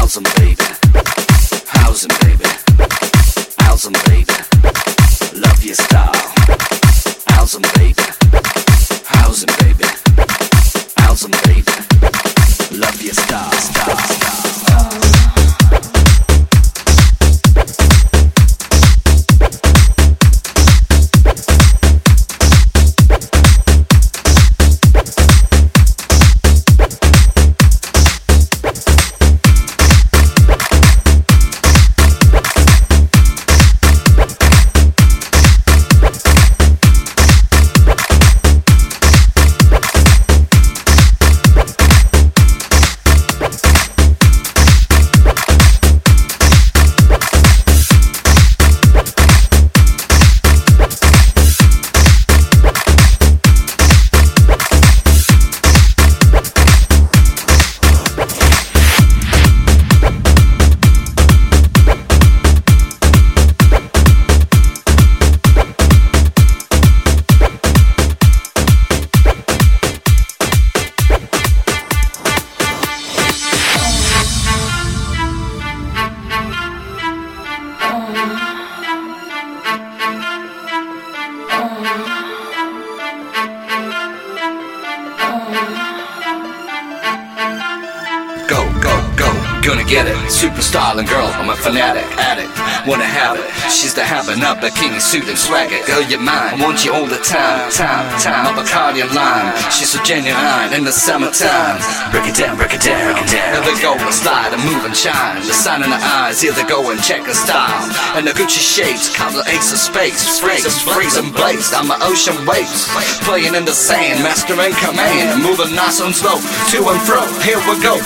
Gonna get it, super styling girl, I'm a fanatic, addict, wanna have it. She's the having up bikini suit and swagger. Girl, you're mine, I want you all the time. My Bacardi and lime, she's so genuine in the summertime. Break it down, break it down, break it down. Here they go and slide and move and shine. The sun in the eyes, here they go and check her style. And the Gucci shades, cover ace of space. Freezing blazed, I'm an ocean waves. Playing in the sand, master and command. Moving nice and slow, to and fro, here we go.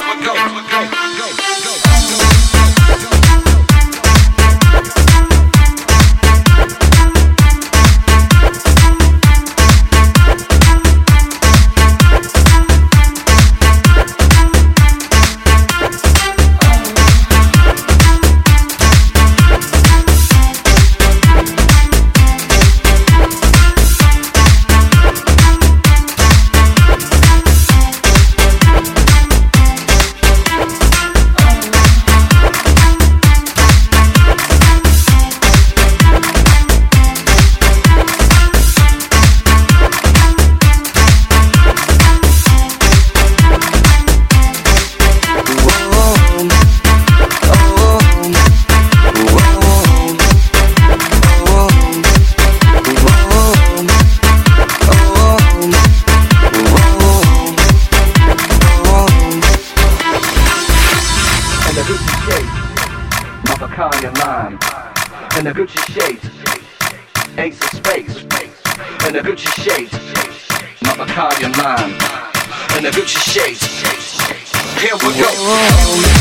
Bacardi and lime, and the Gucci shades, ace of space, and the Gucci shades, my Bacardi and lime, and the Gucci shades, here we go.